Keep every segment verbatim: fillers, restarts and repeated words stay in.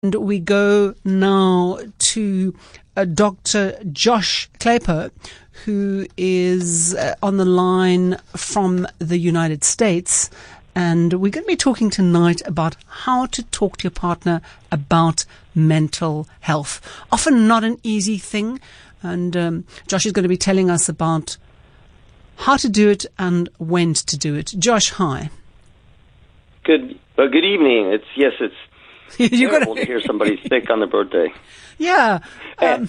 And we go now to uh, Doctor Josh Klapper, who is uh, on the line from the United States. And we're going to be talking tonight about how to talk to your partner about mental health. Often not an easy thing. And um, Josh is going to be telling us about how to do it and when to do it. Josh, hi. Good. Uh, good evening. It's yes. It's You're terrible gonna... to hear somebody sick on their birthday. Yeah. Um...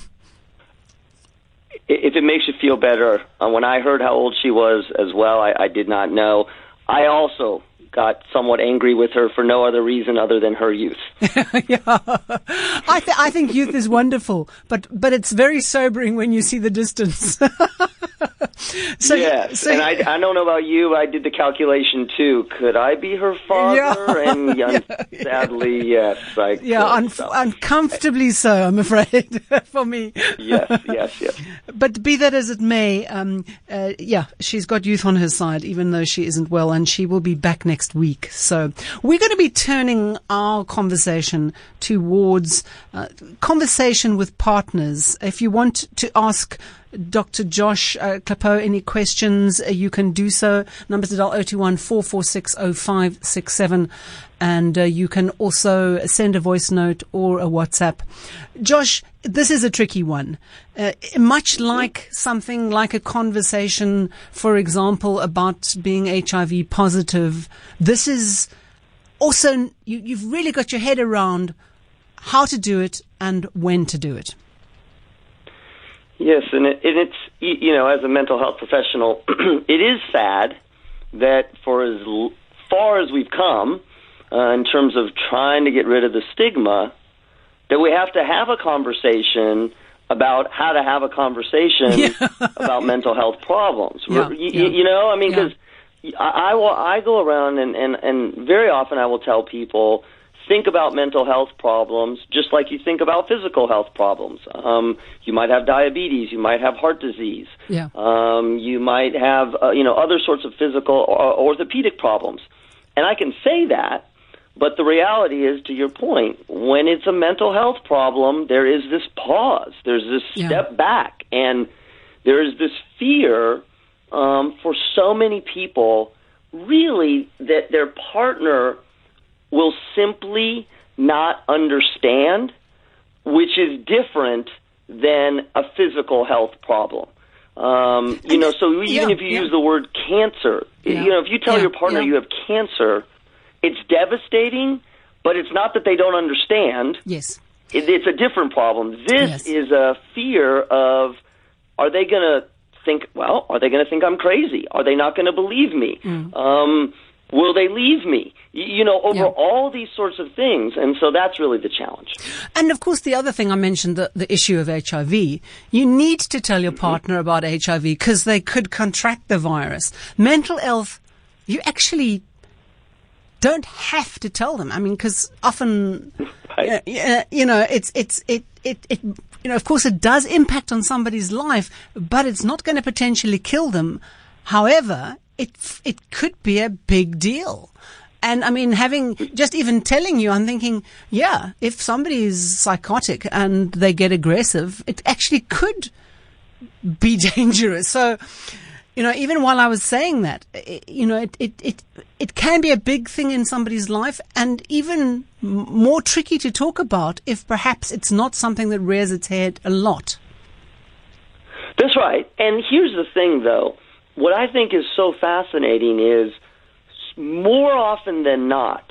If it makes you feel better, uh, when I heard how old she was as well, I, I did not know. I also got somewhat angry with her for no other reason other than her youth. Yeah. I, th- I think youth is wonderful, but but it's very sobering when you see the distance. So, yes, so, and I, I don't know about you, but I did the calculation too. Could I be her father? Yeah, and yeah, sadly, yes. I yeah, un- so. uncomfortably so, I'm afraid, for me. Yes, yes, yes. But be that as it may, um, uh, yeah, she's got youth on her side, even though she isn't well, and she will be back next week. So we're going to be turning our conversation towards uh, conversation with partners. If you want to ask Doctor Josh uh, Klapper any questions, uh, you can do so. Numbers to dial zero two one, four four six, zero five six seven. And uh, you can also send a voice note or a WhatsApp. Josh, this is a tricky one. Uh, much like something like a conversation, for example, about being H I V positive, this is also, you, you've really got your head around how to do it and when to do it. Yes, and, it, and it's, you know, as a mental health professional, it is sad that for as far as we've come uh, in terms of trying to get rid of the stigma, that we have to have a conversation about how to have a conversation yeah. about mental health problems. Yeah, you, yeah. you know, I mean, because yeah. I, I, will, I go around and, and, and very often I will tell people, think about mental health problems just like you think about physical health problems. Um, you might have diabetes. You might have heart disease. Yeah. Um, you might have, uh, you know, other sorts of physical or orthopedic problems. And I can say that, but the reality is, to your point, when it's a mental health problem, there is this pause. There's this yeah. step back. And there is this fear um, for so many people, really, that their partner will simply not understand, which is different than a physical health problem. Um, you know, so even yeah, if you yeah. use the word cancer, yeah. you know, if you tell yeah, your partner yeah. you have cancer, it's devastating, but it's not that they don't understand. Yes. It, it's a different problem. This yes. is a fear of, are they going to think, well, are they going to think I'm crazy? Are they not going to believe me? Mm. Um, will they leave me? You know, over yeah. all these sorts of things. And so that's really the challenge. And, of course, the other thing I mentioned, the, the issue of H I V. You need to tell your partner about H I V because they could contract the virus. Mental health, you actually don't have to tell them. I mean, because often, right. uh, you know, it's, it's, it, it, it, you know, of course, it does impact on somebody's life, but it's not going to potentially kill them. However, it, it could be a big deal. And I mean, having just even telling you, I'm thinking, yeah, if somebody is psychotic and they get aggressive, it actually could be dangerous. So, you know, even while I was saying that, it, you know, it, it, it, it can be a big thing in somebody's life and even more tricky to talk about if perhaps it's not something that rears its head a lot. That's right. And here's the thing, though. What I think is so fascinating is more often than not,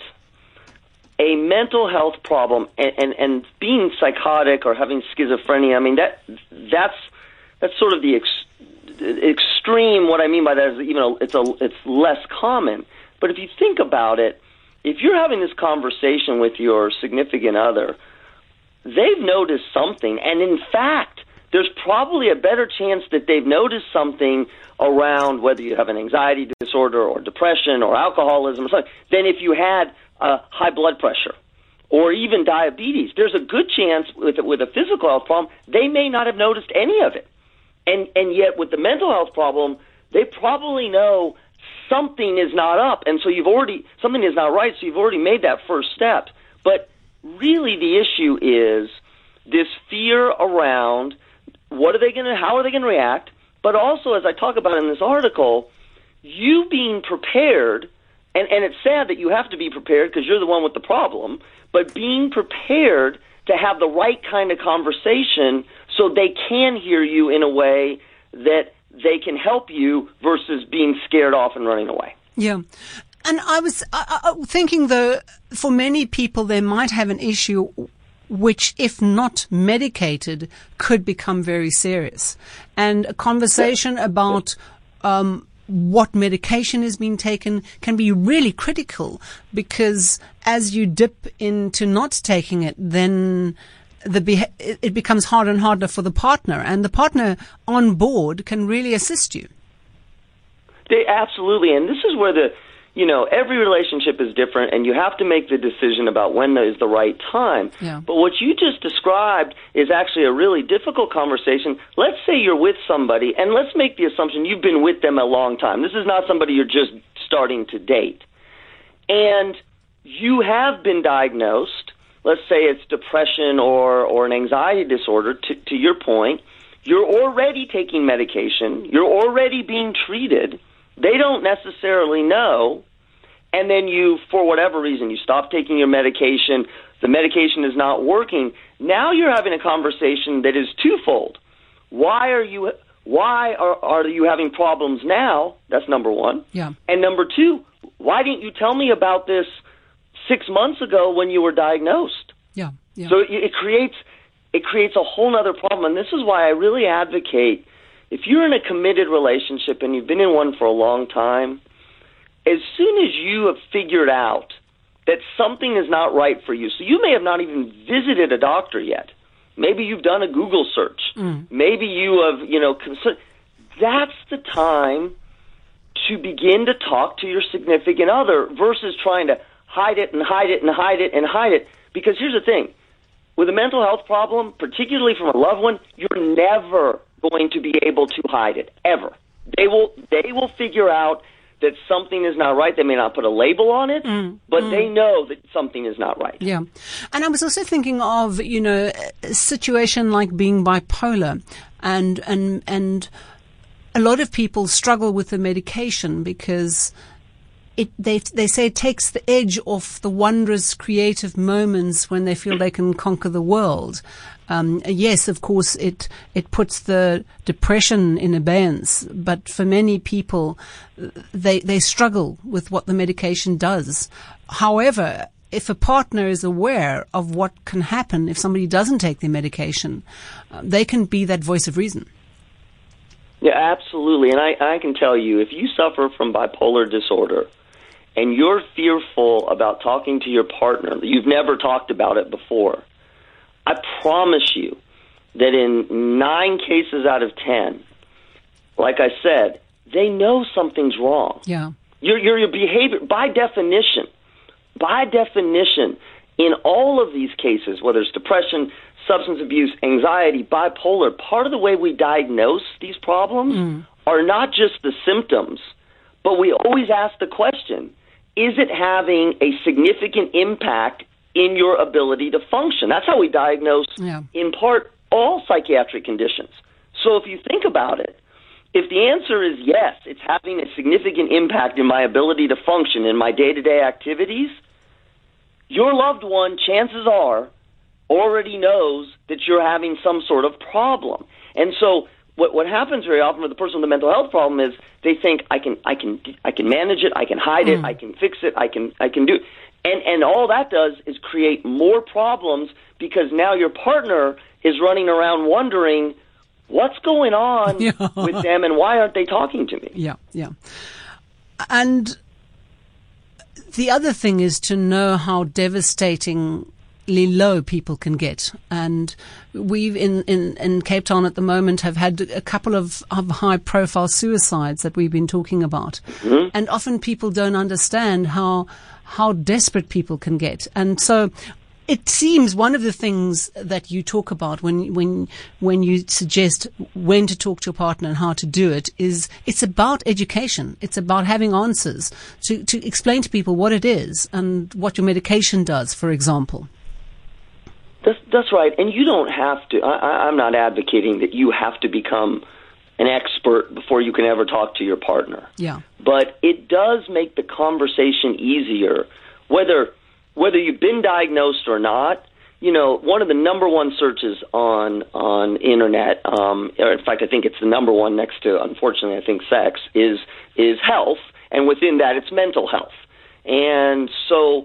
a mental health problem and, and, and being psychotic or having schizophrenia, I mean, that that's that's sort of the ex, extreme. What I mean by that is, you know, it's a it's less common. But if you think about it, if you're having this conversation with your significant other, they've noticed something, and in fact, there's probably a better chance that they've noticed something around whether you have an anxiety disorder or depression or alcoholism or something than if you had uh, high blood pressure or even diabetes. There's a good chance with with a physical health problem, they may not have noticed any of it. And and yet with the mental health problem, they probably know something is not up. And so you've already, something is not right, so you've already made that first step. But really the issue is this fear around what are they going to, how are they going to react, but also, as I talk about in this article, you being prepared, and, and it's sad that you have to be prepared because you're the one with the problem, but being prepared to have the right kind of conversation so they can hear you in a way that they can help you versus being scared off and running away. Yeah. And I was uh, thinking, though, for many people, they might have an issue which, if not medicated, could become very serious. And a conversation about um, what medication is being taken can be really critical, because as you dip into not taking it, then the beha- it becomes harder and harder for the partner, and the partner on board can really assist you. They absolutely, and this is where the, you know, every relationship is different, and you have to make the decision about when is the right time. Yeah. But what you just described is actually a really difficult conversation. Let's say you're with somebody, and let's make the assumption you've been with them a long time. This is not somebody you're just starting to date. And you have been diagnosed, let's say it's depression or, or an anxiety disorder, to, to your point. You're already taking medication. You're already being treated. They don't necessarily know, and then you, for whatever reason, you stop taking your medication, the medication is not working. Now you're having a conversation that is twofold. Why are you why are, are you having problems now? That's number one. Yeah. And number two, why didn't you tell me about this six months ago when you were diagnosed? Yeah. Yeah. So it, it creates it creates a whole other problem, and this is why I really advocate, if you're in a committed relationship and you've been in one for a long time, as soon as you have figured out that something is not right for you, so you may have not even visited a doctor yet. Maybe you've done a Google search. Mm. Maybe you have, you know, cons- that's the time to begin to talk to your significant other versus trying to hide it and hide it and hide it and hide it. Because here's the thing. With a mental health problem, particularly from a loved one, you're never going to be able to hide it, ever. They will they will figure out that something is not right. They may not put a label on it, mm, but mm. they know that something is not right. Yeah. And I was also thinking of, you know, a situation like being bipolar, and and and a lot of people struggle with the medication because it they they say it takes the edge off the wondrous creative moments when they feel they can conquer the world. Um, yes, of course, it it puts the depression in abeyance, but for many people, they they struggle with what the medication does. However, if a partner is aware of what can happen if somebody doesn't take their medication, uh, they can be that voice of reason. Yeah, absolutely. And I, I can tell you, if you suffer from bipolar disorder and you're fearful about talking to your partner, you've never talked about it before, I promise you that in nine cases out of ten, like I said, they know something's wrong. Yeah. Your, your, your behavior, by definition, by definition, in all of these cases, whether it's depression, substance abuse, anxiety, bipolar, part of the way we diagnose these problems mm. are not just the symptoms, but we always ask the question, is it having a significant impact in your ability to function? That's how we diagnose, yeah. in part, all psychiatric conditions. So if you think about it, if the answer is yes, it's having a significant impact in my ability to function in my day-to-day activities, your loved one, chances are, already knows that you're having some sort of problem. And so what what happens very often with the person with a mental health problem is they think, I can I can I can manage it, I can hide mm. it, I can fix it, I can I can do it. And and all that does is create more problems, because now your partner is running around wondering what's going on yeah. with them and why aren't they talking to me? Yeah, yeah. And the other thing is to know how devastatingly low people can get. And we in, in, in Cape Town at the moment have had a couple of, of high-profile suicides that we've been talking about. Mm-hmm. And often people don't understand how how desperate people can get. And so it seems one of the things that you talk about when when when you suggest when to talk to your partner and how to do it is it's about education. It's about having answers to, to explain to people what it is and what your medication does, for example. That's, that's right. And you don't have to, I, I'm not advocating that you have to become an expert before you can ever talk to your partner. Yeah. But it does make the conversation easier, whether whether you've been diagnosed or not. You know, one of the number one searches on on internet, um, or in fact, I think it's the number one next to, unfortunately, I think sex, is is health, and within that, it's mental health. And so,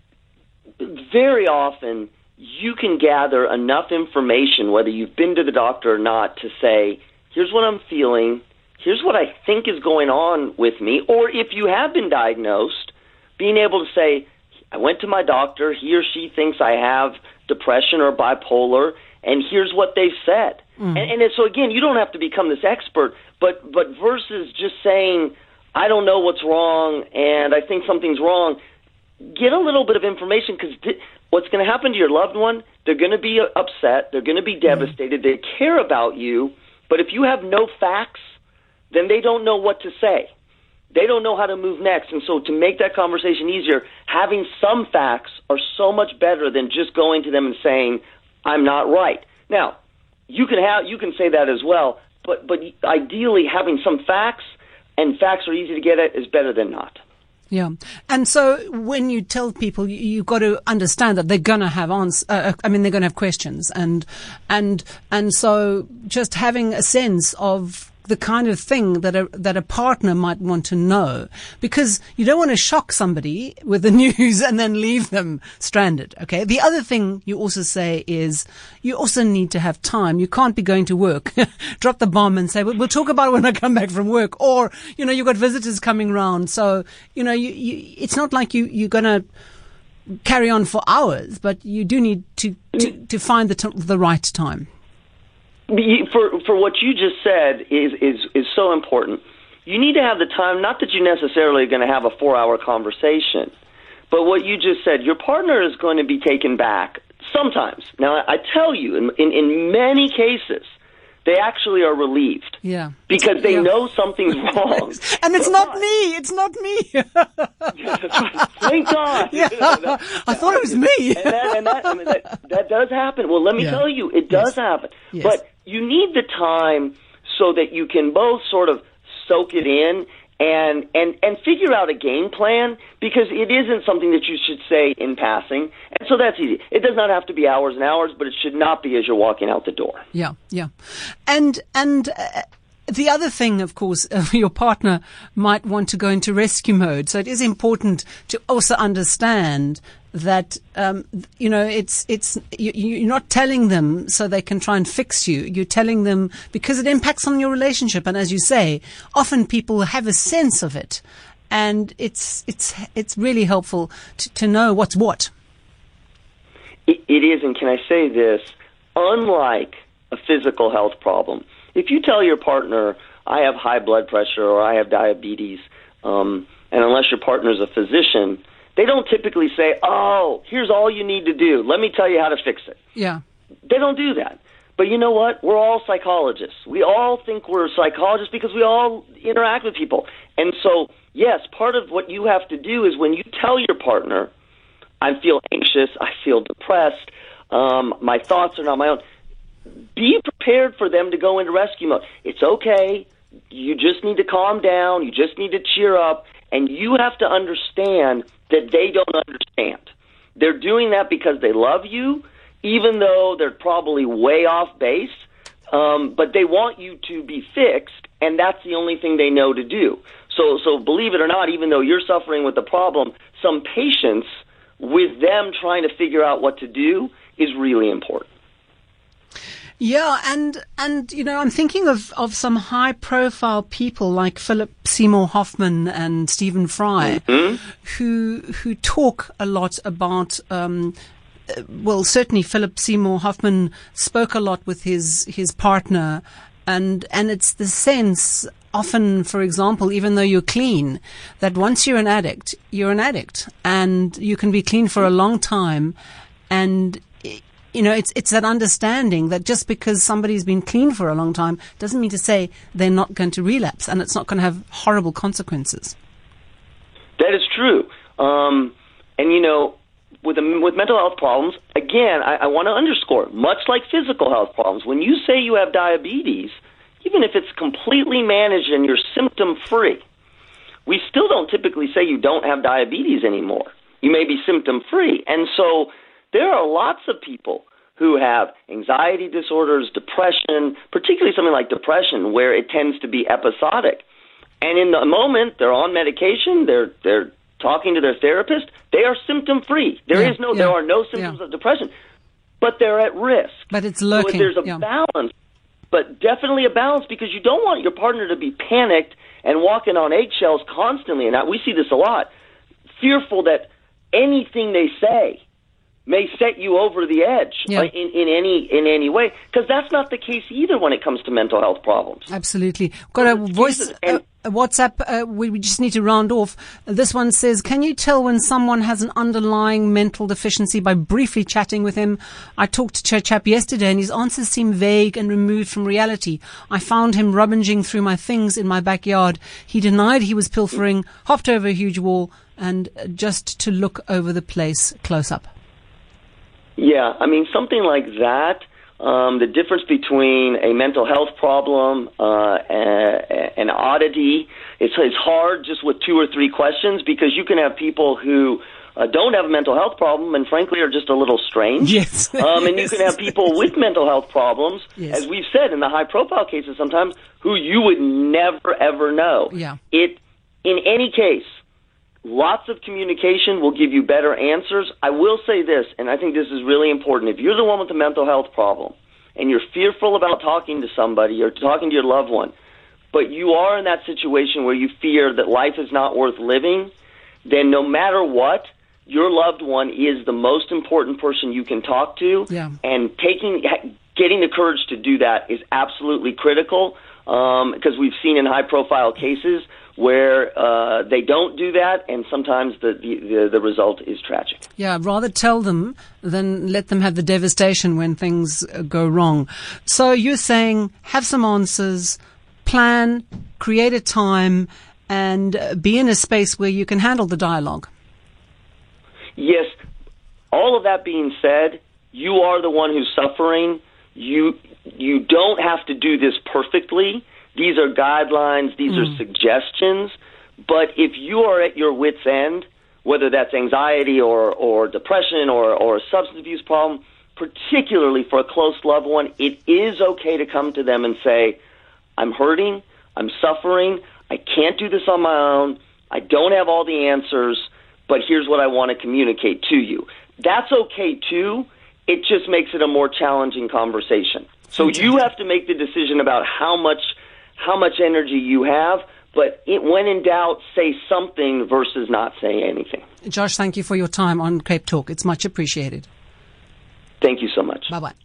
very often, you can gather enough information, whether you've been to the doctor or not, to say, here's what I'm feeling, here's what I think is going on with me, or if you have been diagnosed, being able to say, I went to my doctor, he or she thinks I have depression or bipolar, and here's what they've said. Mm. And, and so, again, you don't have to become this expert, but, but versus just saying, I don't know what's wrong, and I think something's wrong, get a little bit of information, because th- what's going to happen to your loved one, they're going to be upset, they're going to be devastated, mm. they care about you, but if you have no facts, then they don't know what to say. They don't know how to move next. And so to make that conversation easier, having some facts are so much better than just going to them and saying, I'm not right. Now, you can have you can say that as well, but but ideally having some facts, and facts are easy to get at, is better than not. Yeah. And so when you tell people, you, you've got to understand that they're going to have answers. Uh, I mean, they're going to have questions. And, and, and so just having a sense of the kind of thing that a, that a partner might want to know, because you don't want to shock somebody with the news and then leave them stranded. Okay. The other thing you also say is you also need to have time. You can't be going to work, drop the bomb and say, well, we'll talk about it when I come back from work. Or, you know, you've got visitors coming round. So, you know, you, you, it's not like you, you're going to carry on for hours, but you do need to, to, to find the, t- the right time. For for what you just said is, is, is so important. You need to have the time, not that you're necessarily going to have a four-hour conversation, but what you just said, your partner is going to be taken back sometimes. Now, I tell you, in, in, in many cases, they actually are relieved. Yeah. Because they yeah. know something's wrong. And it's not me. It's not me. Yeah, that's right. Thank God. Yeah. You know, that, I thought it was me. and that, and that, I mean, that, that does happen. Well, let me yeah. tell you, it does yes. happen. Yes. But you need the time so that you can both sort of soak it in and, and, and figure out a game plan, because it isn't something that you should say in passing. And so that's easy. It does not have to be hours and hours, but it should not be as you're walking out the door. Yeah, yeah. And, and, uh, the other thing, of course, uh, your partner might want to go into rescue mode. So it is important to also understand that, um, you know, it's, it's, you, you're not telling them so they can try and fix you. You're telling them because it impacts on your relationship. And as you say, often people have a sense of it, and it's, it's, it's really helpful to, to know what's what. It, it is. And can I say this? Unlike a physical health problem, if you tell your partner, I have high blood pressure or I have diabetes, um, and unless your partner is a physician, they don't typically say, oh, here's all you need to do. Let me tell you how to fix it. Yeah. They don't do that. But you know what? We're all psychologists. We all think we're psychologists because we all interact with people. And so, yes, part of what you have to do is when you tell your partner, I feel anxious, I feel depressed, um, my thoughts are not my own, be prepared for them to go into rescue mode. It's okay. You just need to calm down. You just need to cheer up. And you have to understand that they don't understand. They're doing that because they love you, even though they're probably way off base. Um, but they want you to be fixed, and that's the only thing they know to do. So, so believe it or not, even though you're suffering with the problem, some patience with them trying to figure out what to do is really important. Yeah, and, and, you know, I'm thinking of, of some high profile people like Philip Seymour Hoffman and Stephen Fry, mm-hmm. who, who talk a lot about, um, well, certainly Philip Seymour Hoffman spoke a lot with his, his partner, and, and it's the sense often, for example, even though you're clean, that once you're an addict, you're an addict, and you can be clean for a long time, and you know, it's it's that understanding that just because somebody's been clean for a long time doesn't mean to say they're not going to relapse, and it's not going to have horrible consequences. That is true. Um, and, you know, with, a, with mental health problems, again, I, I want to underscore, much like physical health problems, when you say you have diabetes, even if it's completely managed and you're symptom-free, we still don't typically say you don't have diabetes anymore. You may be symptom-free. And so there are lots of people who have anxiety disorders, depression, particularly something like depression, where it tends to be episodic. And in the moment, they're on medication, they're they're talking to their therapist, they are symptom-free. There yeah, is no, yeah, there are no symptoms yeah. of depression, but they're at risk. But it's lurking. So there's a yeah. balance, but definitely a balance, because you don't want your partner to be panicked and walking on eggshells constantly. And we see this a lot, fearful that anything they say may set you over the edge yeah. in, in any in any way, because that's not the case either when it comes to mental health problems. Absolutely. Got a voice, a, a WhatsApp, uh, we, we just need to round off. This one says, can you tell when someone has an underlying mental deficiency by briefly chatting with him? I talked to a chap yesterday and his answers seem vague and removed from reality. I found him rummaging through my things in my backyard. He denied he was pilfering, hopped over a huge wall, and just to look over the place close up. Yeah, I mean, something like that, um, the difference between a mental health problem, uh, an oddity, it's, it's hard just with two or three questions, because you can have people who uh, don't have a mental health problem and frankly are just a little strange. Yes. um, and yes. you can have people with mental health problems, yes. as we've said in the high-profile cases sometimes, who you would never, ever know. Yeah. It, in any case, lots of communication will give you better answers. I will say this, and I think this is really important. If you're the one with a mental health problem and you're fearful about talking to somebody or talking to your loved one, but you are in that situation where you fear that life is not worth living, then no matter what, your loved one is the most important person you can talk to. Yeah. And taking, getting the courage to do that is absolutely critical, um, because we've seen in high-profile cases where uh, they don't do that, and sometimes the, the, the result is tragic. Yeah, rather tell them than let them have the devastation when things go wrong. So you're saying have some answers, plan, create a time, and be in a space where you can handle the dialogue. Yes. All of that being said, you are the one who's suffering. You, you don't have to do this perfectly. These are guidelines, these mm. are suggestions, but if you are at your wit's end, whether that's anxiety or, or depression or, or a substance abuse problem, particularly for a close loved one, it is okay to come to them and say, I'm hurting, I'm suffering, I can't do this on my own, I don't have all the answers, but here's what I want to communicate to you. That's okay too, it just makes it a more challenging conversation. So you have to make the decision about how much how much energy you have, but it, when in doubt, say something versus not say anything. Josh, thank you for your time on Cape Talk. It's much appreciated. Thank you so much. Bye-bye.